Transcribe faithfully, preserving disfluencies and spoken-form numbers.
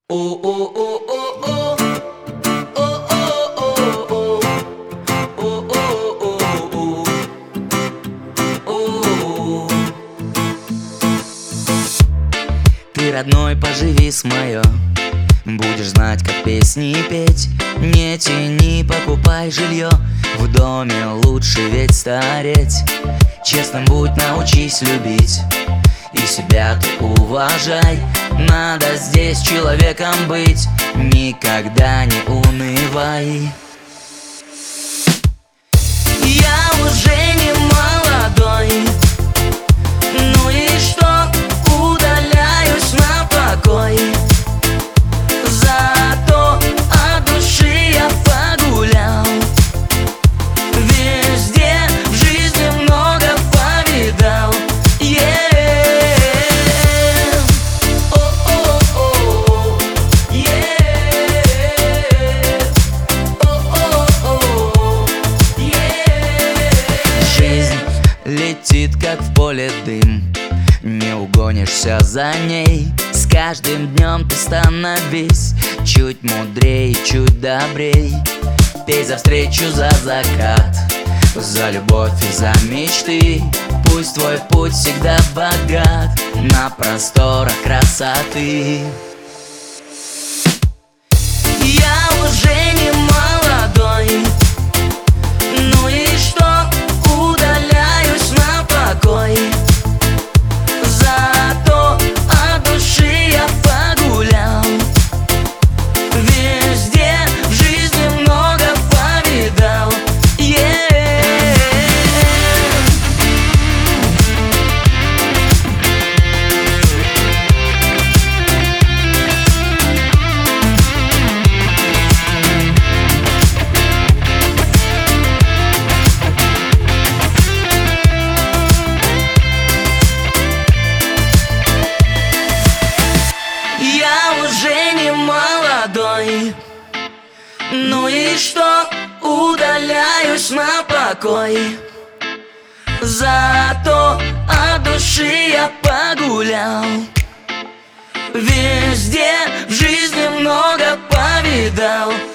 Ты, родной, поживи с моё, будешь знать, как песни петь. Не тяни, покупай жилье, в доме лучше ведь стареть. Честным будь, научись любить, и себя ты уважай. Надо здесь человеком быть, никогда не унывай. Я уже не молодой, ну и что, удаляюсь на покой. Зато от души я погулял, везде в жизни много повидал. Летит, как в поле дым, не угонишься за ней. С каждым днем ты становись чуть мудрей, чуть добрей. Пей за встречу, за закат, за любовь и за мечты. Пусть твой путь всегда богат на просторах красоты. Я уже не молодой, ну и что, удаляюсь на покой. Зато от души я погулял, везде в жизни много повидал. Уже не молодой, ну и что, удаляюсь на покой. Зато от души я погулял, везде в жизни много повидал.